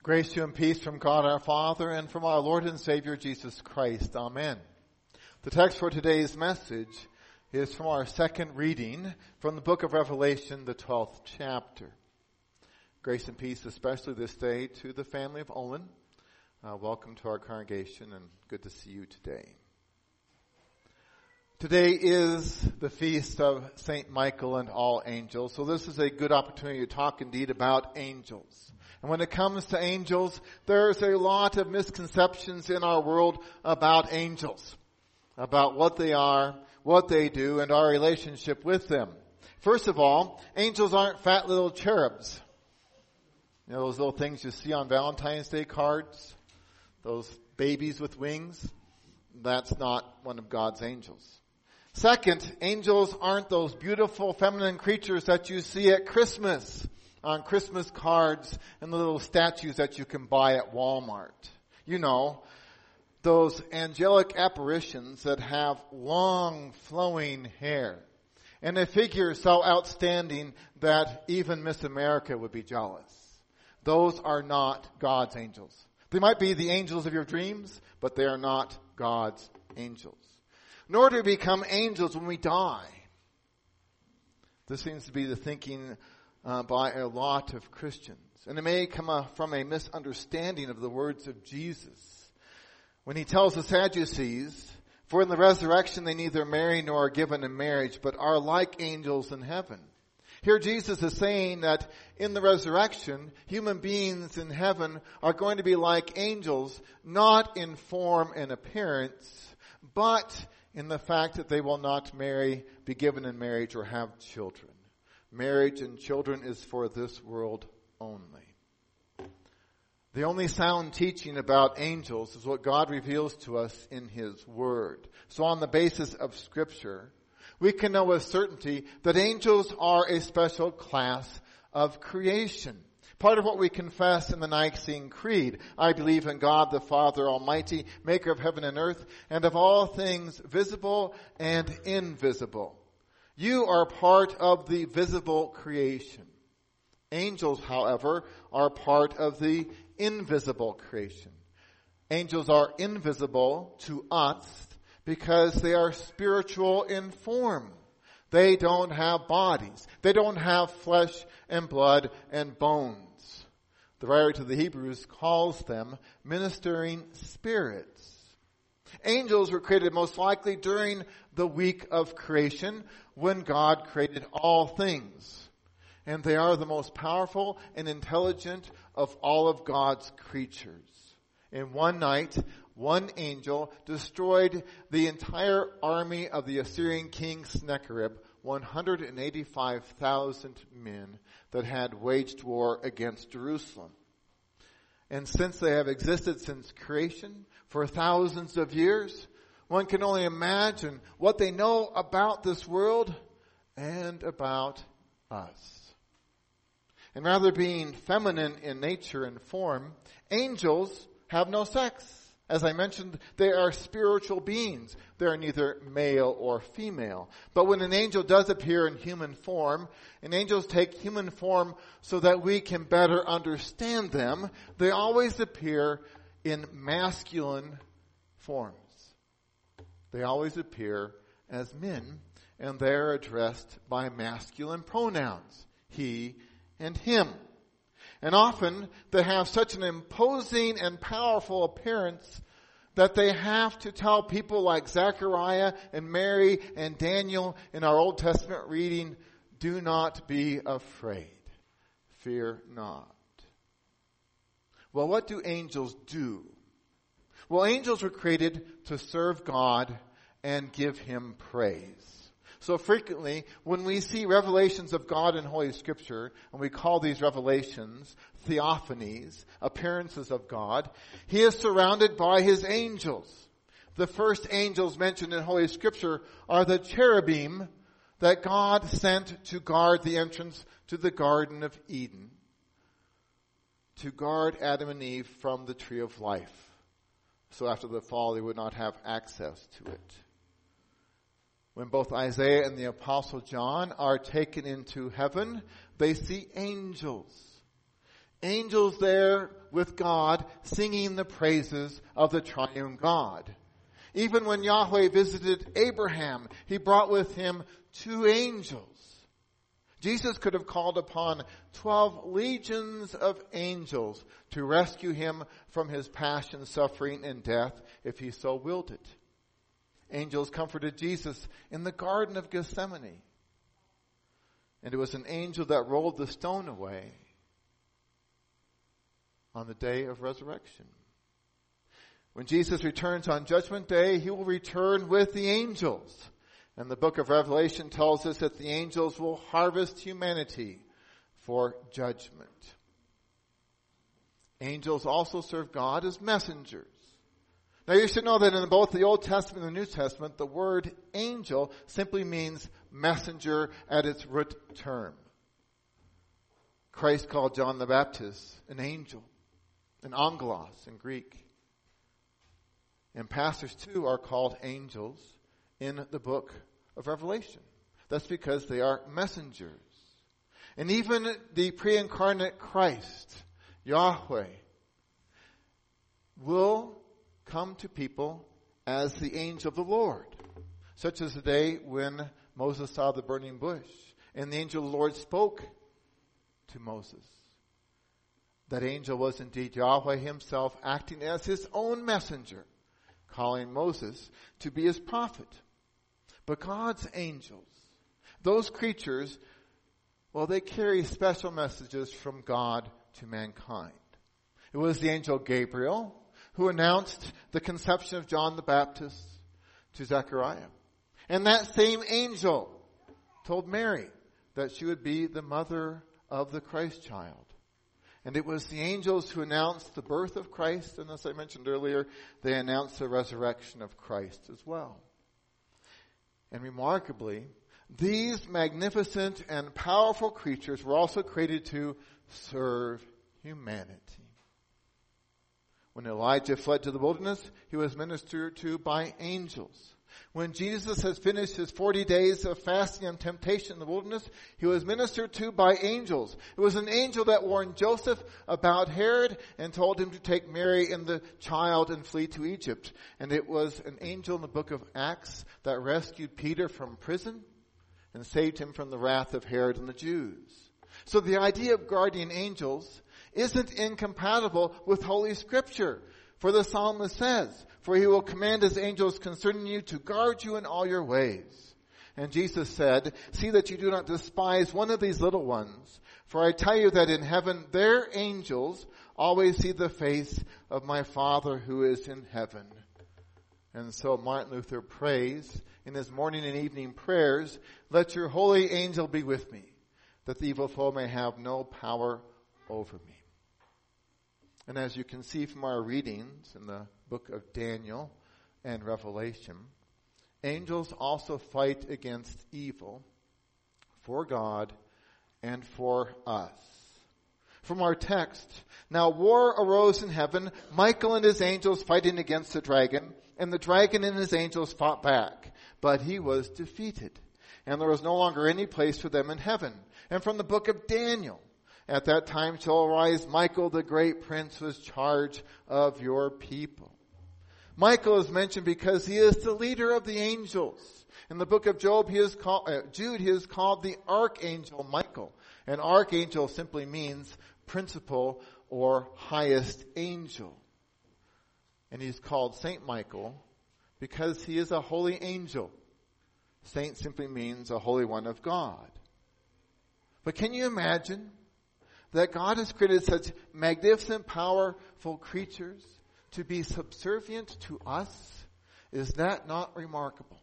Grace to you and peace from God our Father and from our Lord and Savior Jesus Christ. Amen. The text for today's message is from our second reading from the book of Revelation, the 12th chapter. Grace and peace, especially this day, to the family of Olin. Welcome to our congregation and good to see you today. Today is the feast of St. Michael and all angels, so this is a good opportunity to talk indeed about angels. And when it comes to angels, there's a lot of misconceptions in our world about angels, about what they are, what they do, and our relationship with them. First of all, angels aren't fat little cherubs. You know, those little things you see on Valentine's Day cards, those babies with wings. That's not one of God's angels. Second, angels aren't those beautiful feminine creatures that you see at Christmas, on Christmas cards and the little statues that you can buy at Walmart. You know, those angelic apparitions that have long flowing hair and a figure so outstanding that even Miss America would be jealous. Those are not God's angels. They might be the angels of your dreams, but they are not God's angels. Nor do we become angels when we die. This seems to be the thinking by a lot of Christians. And it may come from a misunderstanding of the words of Jesus. When he tells the Sadducees, for in the resurrection they neither marry nor are given in marriage, but are like angels in heaven. Here Jesus is saying that in the resurrection, human beings in heaven are going to be like angels, not in form and appearance, but in the fact that they will not marry, be given in marriage, or have children. Marriage and children is for this world only. The only sound teaching about angels is what God reveals to us in His Word. So on the basis of Scripture, we can know with certainty that angels are a special class of creation. Part of what we confess in the Nicene Creed, I believe in God the Father Almighty, maker of heaven and earth, and of all things visible and invisible. You are part of the visible creation. Angels, however, are part of the invisible creation. Angels are invisible to us because they are spiritual in form. They don't have bodies. They don't have flesh and blood and bones. The writer to the Hebrews calls them ministering spirits. Angels were created most likely during the week of creation when God created all things. And they are the most powerful and intelligent of all of God's creatures. In one night, one angel destroyed the entire army of the Assyrian king Sennacherib, 185,000 men that had waged war against Jerusalem. And since they have existed since creation for thousands of years, one can only imagine what they know about this world and about us. And rather being feminine in nature and form, angels have no sex. As I mentioned, they are spiritual beings. They are neither male or female. But when an angel does appear in human form, and angels take human form so that we can better understand them, they always appear in masculine forms. They always appear as men, and they're addressed by masculine pronouns, he and him. And often they have such an imposing and powerful appearance that they have to tell people like Zechariah and Mary and Daniel in our Old Testament reading, do not be afraid. Fear not. Well, what do angels do? Well, angels were created to serve God and give Him praise. So frequently, when we see revelations of God in Holy Scripture, and we call these revelations theophanies, appearances of God, He is surrounded by His angels. The first angels mentioned in Holy Scripture are the cherubim that God sent to guard the entrance to the Garden of Eden, to guard Adam and Eve from the tree of life. So after the fall, they would not have access to it. When both Isaiah and the Apostle John are taken into heaven, they see angels. Angels there with God singing the praises of the triune God. Even when Yahweh visited Abraham, he brought with him 2 angels. Jesus could have called upon 12 legions of angels to rescue him from his passion, suffering, and death if he so willed it. Angels comforted Jesus in the Garden of Gethsemane. And it was an angel that rolled the stone away on the day of resurrection. When Jesus returns on Judgment Day, he will return with the angels. And the book of Revelation tells us that the angels will harvest humanity for judgment. Angels also serve God as messengers. Now you should know that in both the Old Testament and the New Testament, the word angel simply means messenger at its root term. Christ called John the Baptist an angel, an angelos in Greek. And pastors too are called angels in the book of Revelation. That's because they are messengers. And even the pre-incarnate Christ, Yahweh, will come to people as the angel of the Lord, such as the day when Moses saw the burning bush and the angel of the Lord spoke to Moses. That angel was indeed Yahweh himself acting as his own messenger, calling Moses to be his prophet. But God's angels, those creatures, well, they carry special messages from God to mankind. It was the angel Gabriel who announced the conception of John the Baptist to Zechariah. And that same angel told Mary that she would be the mother of the Christ child. And it was the angels who announced the birth of Christ, and as I mentioned earlier, they announced the resurrection of Christ as well. And remarkably, these magnificent and powerful creatures were also created to serve humanity. When Elijah fled to the wilderness, he was ministered to by angels. When Jesus has finished his 40 days of fasting and temptation in the wilderness, he was ministered to by angels. It was an angel that warned Joseph about Herod and told him to take Mary and the child and flee to Egypt. And it was an angel in the book of Acts that rescued Peter from prison and saved him from the wrath of Herod and the Jews. So the idea of guardian angels isn't incompatible with Holy Scripture. For the psalmist says, "For he will command his angels concerning you to guard you in all your ways." And Jesus said, "See that you do not despise one of these little ones. For I tell you that in heaven their angels always see the face of my Father who is in heaven." And so Martin Luther prays in his morning and evening prayers, "Let your holy angel be with me, that the evil foe may have no power over me." And as you can see from our readings in the book of Daniel and Revelation, angels also fight against evil for God and for us. From our text, now war arose in heaven, Michael and his angels fighting against the dragon, and the dragon and his angels fought back, but he was defeated, and there was no longer any place for them in heaven. And from the book of Daniel, at that time shall arise Michael the great prince who has charge of your people. Michael is mentioned because he is the leader of the angels. In the book of Jude, he is called the archangel Michael. And archangel simply means principal or highest angel. And he's called Saint Michael because he is a holy angel. Saint simply means a holy one of God. But can you imagine that God has created such magnificent, powerful creatures to be subservient to us? Is that not remarkable?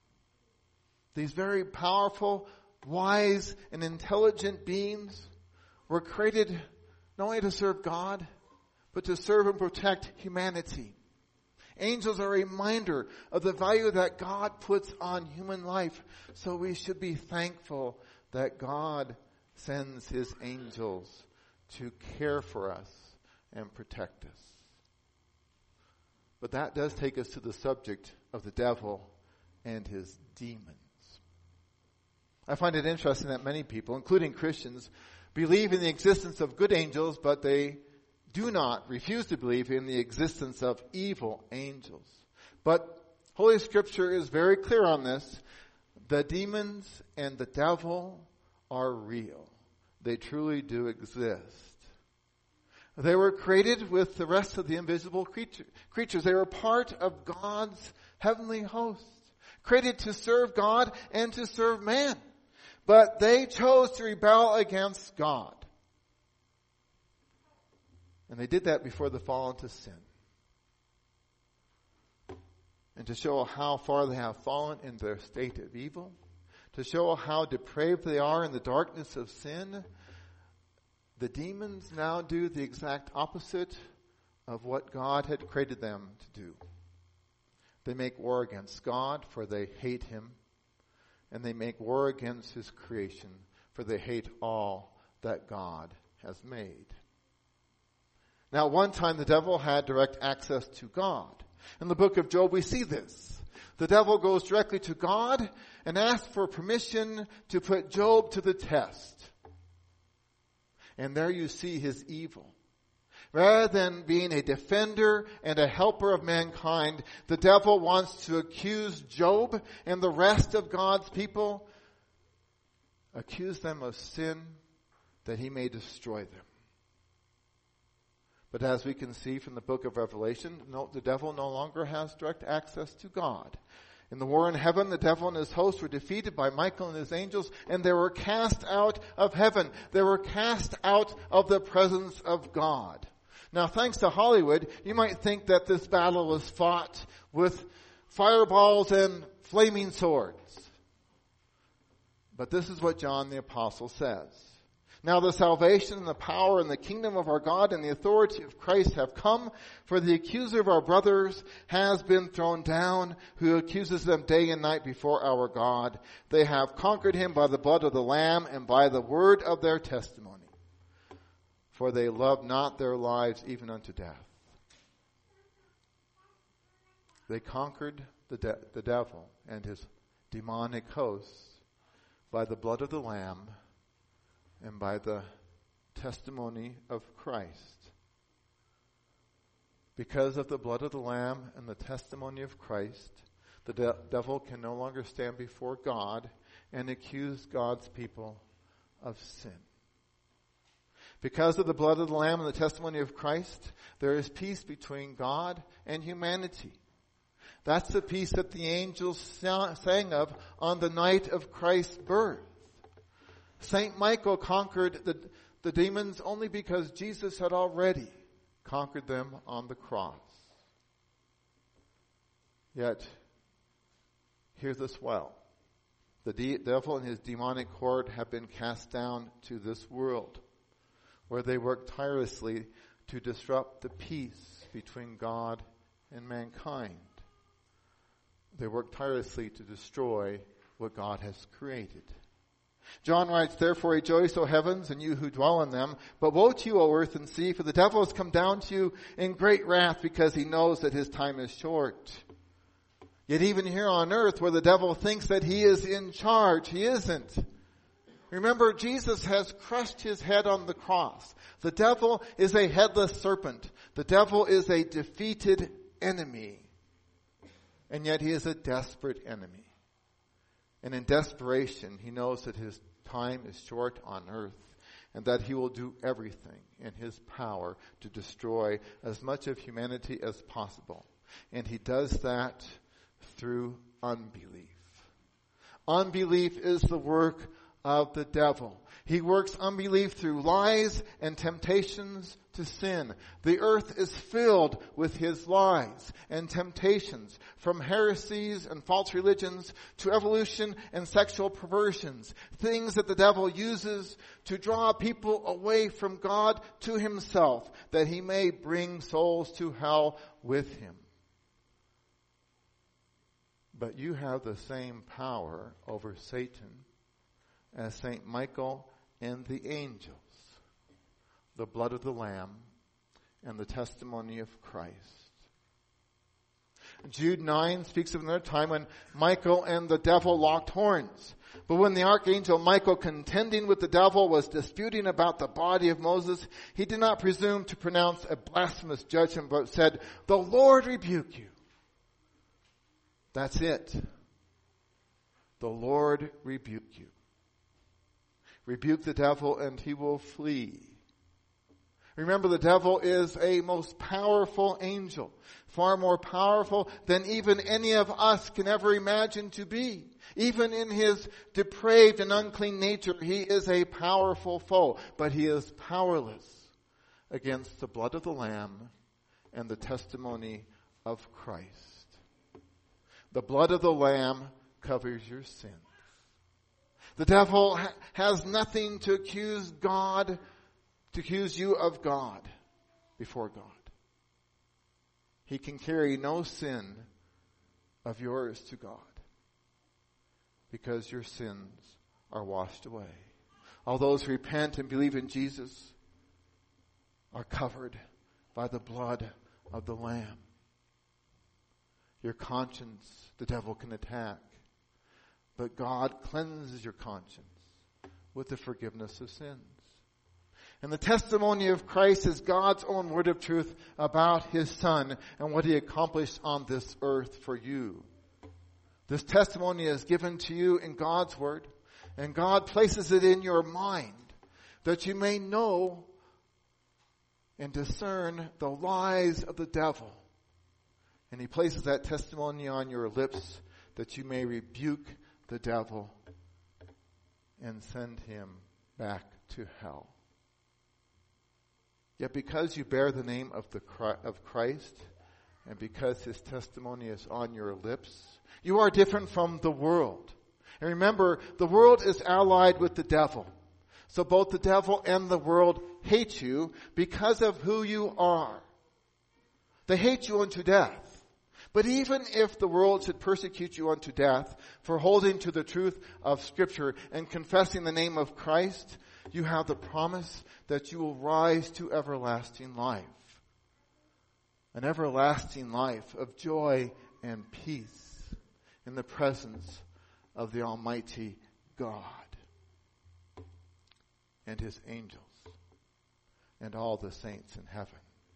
These very powerful, wise, and intelligent beings were created not only to serve God, but to serve and protect humanity. Angels are a reminder of the value that God puts on human life, so we should be thankful that God sends his angels to care for us and protect us. But that does take us to the subject of the devil and his demons. I find it interesting that many people, including Christians, believe in the existence of good angels, but they do not refuse to believe in the existence of evil angels. But Holy Scripture is very clear on this. The demons and the devil are real. They truly do exist. They were created with the rest of the invisible creatures. They were part of God's heavenly host, created to serve God and to serve man. But they chose to rebel against God. And they did that before the fall into sin. And to show how far they have fallen in their state of evil, to show how depraved they are in the darkness of sin, the demons now do the exact opposite of what God had created them to do. They make war against God, for they hate him. And they make war against his creation, for they hate all that God has made. Now, one time the devil had direct access to God. In the book of Job, we see this. The devil goes directly to God and asks for permission to put Job to the test. And there you see his evil. Rather than being a defender and a helper of mankind, the devil wants to accuse Job and the rest of God's people, accuse them of sin that he may destroy them. But as we can see from the book of Revelation, the devil no longer has direct access to God. In the war in heaven, the devil and his hosts were defeated by Michael and his angels, and they were cast out of heaven. They were cast out of the presence of God. Now, thanks to Hollywood, you might think that this battle was fought with fireballs and flaming swords. But this is what John the Apostle says. Now the salvation and the power and the kingdom of our God and the authority of Christ have come, for the accuser of our brothers has been thrown down, who accuses them day and night before our God. They have conquered him by the blood of the Lamb and by the word of their testimony. For they love not their lives even unto death. They conquered the devil and his demonic hosts by the blood of the Lamb and by the testimony of Christ. Because of the blood of the Lamb and the testimony of Christ, the devil can no longer stand before God and accuse God's people of sin. Because of the blood of the Lamb and the testimony of Christ, there is peace between God and humanity. That's the peace that the angels sang of on the night of Christ's birth. Saint Michael conquered the demons only because Jesus had already conquered them on the cross. Yet, hear this well. The devil and his demonic horde have been cast down to this world, where they work tirelessly to disrupt the peace between God and mankind. They work tirelessly to destroy what God has created. John writes, "Therefore rejoice, O heavens, and you who dwell in them. But woe to you, O earth and sea, for the devil has come down to you in great wrath, because he knows that his time is short." Yet even here on earth, where the devil thinks that he is in charge, he isn't. Remember, Jesus has crushed his head on the cross. The devil is a headless serpent. The devil is a defeated enemy. And yet he is a desperate enemy. And in desperation, he knows that his time is short on earth and that he will do everything in his power to destroy as much of humanity as possible. And he does that through unbelief. Unbelief is the work of the devil. He works unbelief through lies and temptations to sin. The earth is filled with his lies and temptations, from heresies and false religions to evolution and sexual perversions, things that the devil uses to draw people away from God to himself, that he may bring souls to hell with him. But you have the same power over Satan as Saint Michael and the angels, the blood of the Lamb and the testimony of Christ. Jude 9 speaks of another time when Michael and the devil locked horns. But when the archangel Michael, contending with the devil, was disputing about the body of Moses, he did not presume to pronounce a blasphemous judgment, but said, "The Lord rebuke you." That's it. The Lord rebuke you. Rebuke the devil and he will flee. Remember, the devil is a most powerful angel, far more powerful than even any of us can ever imagine to be. Even in his depraved and unclean nature, he is a powerful foe, but he is powerless against the blood of the Lamb and the testimony of Christ. The blood of the Lamb covers your sins. The devil has nothing to accuse you of God before God. He can carry no sin of yours to God because your sins are washed away. All those who repent and believe in Jesus are covered by the blood of the Lamb. Your conscience, the devil can attack, but God cleanses your conscience with the forgiveness of sins. And the testimony of Christ is God's own word of truth about his Son and what he accomplished on this earth for you. This testimony is given to you in God's word, and God places it in your mind that you may know and discern the lies of the devil. And he places that testimony on your lips that you may rebuke the devil and send him back to hell. Yet because you bear the name of Christ, and because his testimony is on your lips, you are different from the world. And remember, the world is allied with the devil. So both the devil and the world hate you because of who you are. They hate you unto death. But even if the world should persecute you unto death for holding to the truth of Scripture and confessing the name of Christ, you have the promise that you will rise to everlasting life. An everlasting life of joy and peace in the presence of the Almighty God and his angels and all the saints in heaven.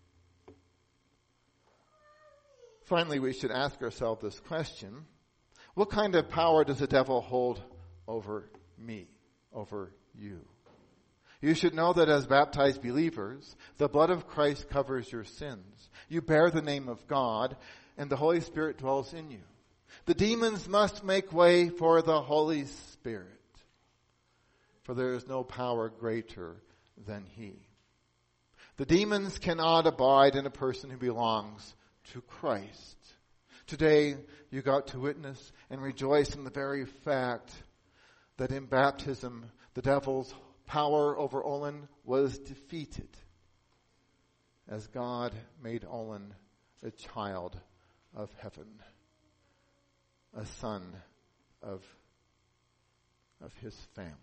Finally, we should ask ourselves this question: what kind of power does the devil hold over me, over you? You should know that as baptized believers, the blood of Christ covers your sins. You bear the name of God, and the Holy Spirit dwells in you. The demons must make way for the Holy Spirit, for there is no power greater than he. The demons cannot abide in a person who belongs to Christ. Today, you got to witness and rejoice in the very fact that in baptism, the devil's power over Olin was defeated as God made Olin a child of heaven, a son of his family.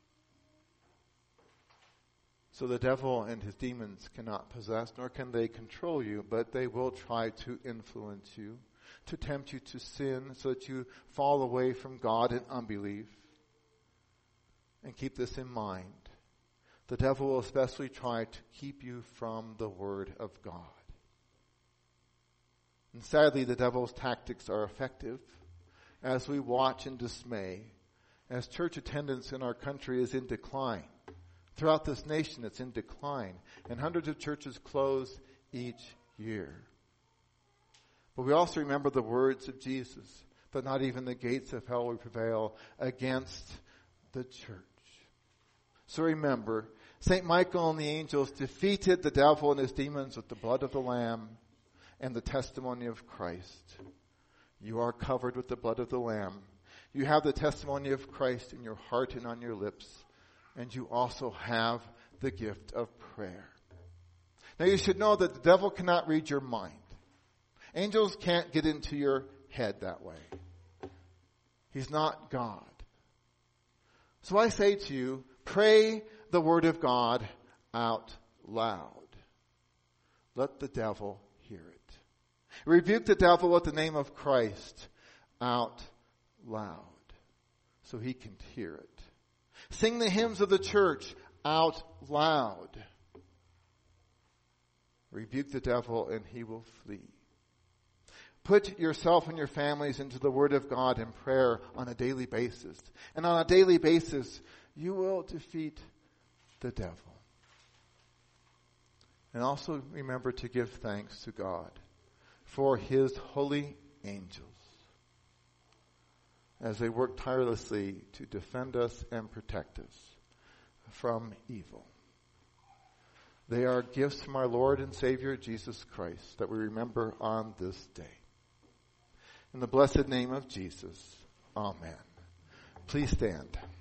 So the devil and his demons cannot possess, nor can they control you, but they will try to influence you, to tempt you to sin so that you fall away from God in unbelief. And keep this in mind. The devil will especially try to keep you from the Word of God. And sadly, the devil's tactics are effective as we watch in dismay, as church attendance in our country is in decline. Throughout this nation, it's in decline, and hundreds of churches close each year. But we also remember the words of Jesus, that not even the gates of hell will prevail against the church. So remember, St. Michael and the angels defeated the devil and his demons with the blood of the Lamb and the testimony of Christ. You are covered with the blood of the Lamb. You have the testimony of Christ in your heart and on your lips. And you also have the gift of prayer. Now you should know that the devil cannot read your mind. Angels can't get into your head that way. He's not God. So I say to you, pray the word of God out loud. Let the devil hear it. Rebuke the devil with the name of Christ out loud so he can hear it. Sing the hymns of the church out loud. Rebuke the devil and he will flee. Put yourself and your families into the Word of God in prayer on a daily basis. And on a daily basis, you will defeat the devil. And also remember to give thanks to God for His holy angels as they work tirelessly to defend us and protect us from evil. They are gifts from our Lord and Savior Jesus Christ that we remember on this day. In the blessed name of Jesus, amen. Please stand.